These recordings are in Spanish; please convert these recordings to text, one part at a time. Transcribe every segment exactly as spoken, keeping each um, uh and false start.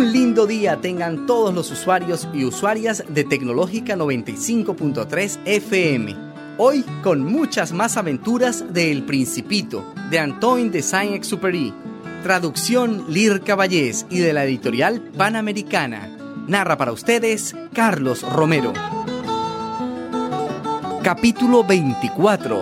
Un lindo día tengan todos los usuarios y usuarias de Tecnológica noventa y cinco punto tres F M. Hoy con muchas más aventuras de El Principito, de Antoine de Saint-Exupéry. Traducción Lir Caballés y de la editorial Panamericana. Narra para ustedes Carlos Romero. Capítulo veinticuatro.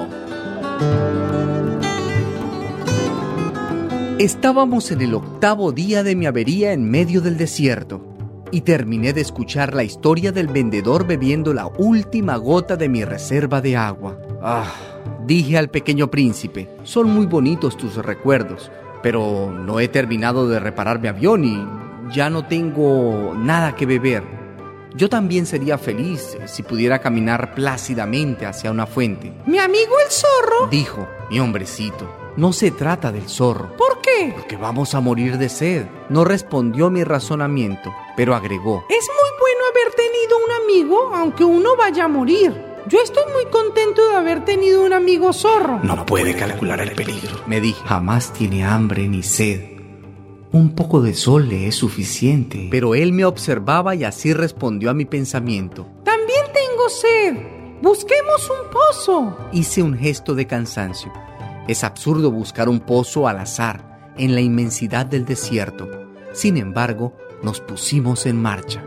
Estábamos en el octavo día de mi avería en medio del desierto y terminé de escuchar la historia del vendedor bebiendo la última gota de mi reserva de agua. Ah, dije al pequeño príncipe, son muy bonitos tus recuerdos, pero no he terminado de reparar mi avión y ya no tengo nada que beber. Yo también sería feliz si pudiera caminar plácidamente hacia una fuente. Mi amigo el zorro, dijo mi hombrecito. No se trata del zorro. ¿Por qué? Porque vamos a morir de sed. No respondió mi razonamiento, pero agregó. Es muy bueno haber tenido un amigo, aunque uno vaya a morir. Yo estoy muy contento de haber tenido un amigo zorro. No puede calcular el peligro, me dije. Jamás tiene hambre ni sed. Un poco de sol le es suficiente. Pero él me observaba y así respondió a mi pensamiento. También tengo sed. Busquemos un pozo. Hice un gesto de cansancio. Es absurdo buscar un pozo al azar en la inmensidad del desierto. Sin embargo, nos pusimos en marcha.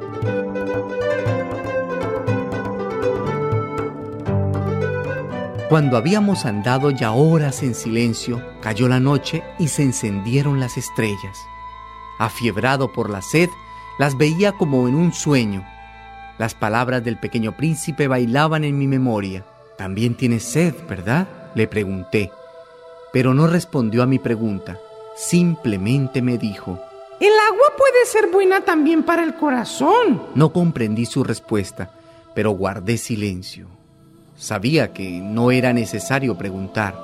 Cuando habíamos andado ya horas en silencio, cayó la noche y se encendieron las estrellas. Afiebrado por la sed, las veía como en un sueño. Las palabras del pequeño príncipe bailaban en mi memoria. También tienes sed, ¿verdad?, le pregunté. Pero no respondió a mi pregunta. Simplemente me dijo: el agua puede ser buena también para el corazón. No comprendí su respuesta, pero guardé silencio. Sabía que no era necesario preguntar.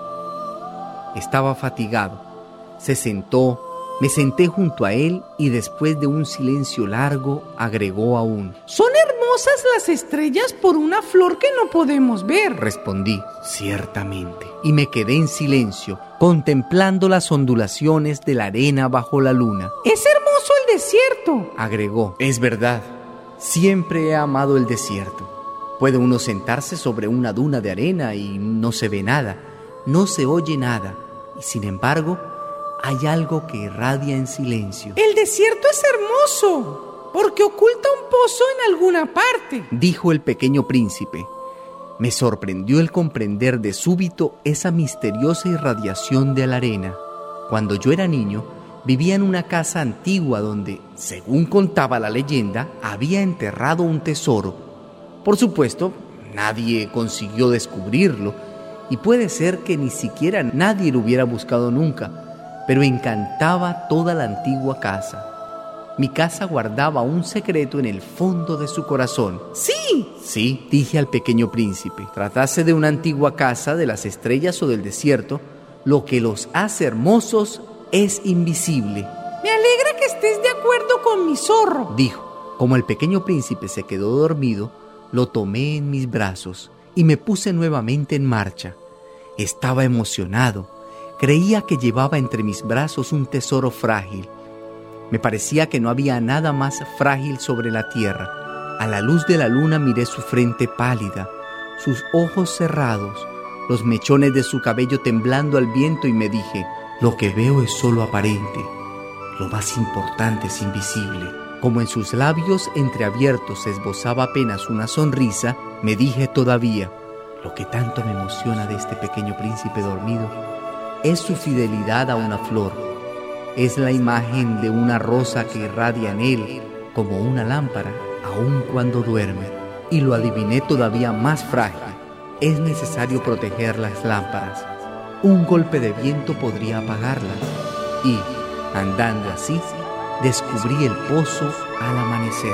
Estaba fatigado. Se sentó, me senté junto a él y después de un silencio largo agregó aún: son hermosas las estrellas por una flor que no podemos ver. Respondí: ciertamente. Y me quedé en silencio, contemplando las ondulaciones de la arena bajo la luna. Es hermoso el desierto, agregó. Es verdad, siempre he amado el desierto. Puede uno sentarse sobre una duna de arena y no se ve nada, no se oye nada, y sin embargo, hay algo que irradia en silencio. El desierto es hermoso, porque oculta un pozo en alguna parte, dijo el pequeño príncipe. Me sorprendió el comprender de súbito esa misteriosa irradiación de la arena. Cuando yo era niño, vivía en una casa antigua donde, según contaba la leyenda, había enterrado un tesoro. Por supuesto, nadie consiguió descubrirlo, y puede ser que ni siquiera nadie lo hubiera buscado nunca, pero encantaba toda la antigua casa. Mi casa guardaba un secreto en el fondo de su corazón. ¡Sí! Sí, dije al pequeño príncipe. Tratase de una antigua casa, de las estrellas o del desierto, lo que los hace hermosos es invisible. Me alegra que estés de acuerdo con mi zorro, dijo. Como el pequeño príncipe se quedó dormido, lo tomé en mis brazos y me puse nuevamente en marcha. Estaba emocionado. Creía que llevaba entre mis brazos un tesoro frágil. Me parecía que no había nada más frágil sobre la tierra. A la luz de la luna miré su frente pálida, sus ojos cerrados, los mechones de su cabello temblando al viento y me dije: lo que veo es solo aparente, lo más importante es invisible. Como en sus labios entreabiertos se esbozaba apenas una sonrisa, me dije todavía: lo que tanto me emociona de este pequeño príncipe dormido es su fidelidad a una flor. Es la imagen de una rosa que irradia en él como una lámpara, aun cuando duerme. Y lo adiviné todavía más frágil. Es necesario proteger las lámparas. Un golpe de viento podría apagarlas. Y, andando así, descubrí el pozo al amanecer.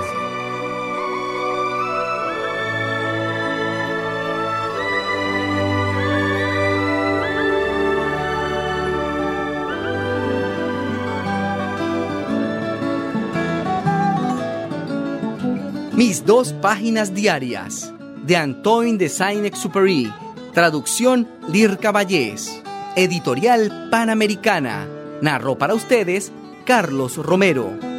Mis dos páginas diarias, de Antoine de Saint-Exupéry, traducción Lir Caballés, editorial Panamericana, narró para ustedes Carlos Romero.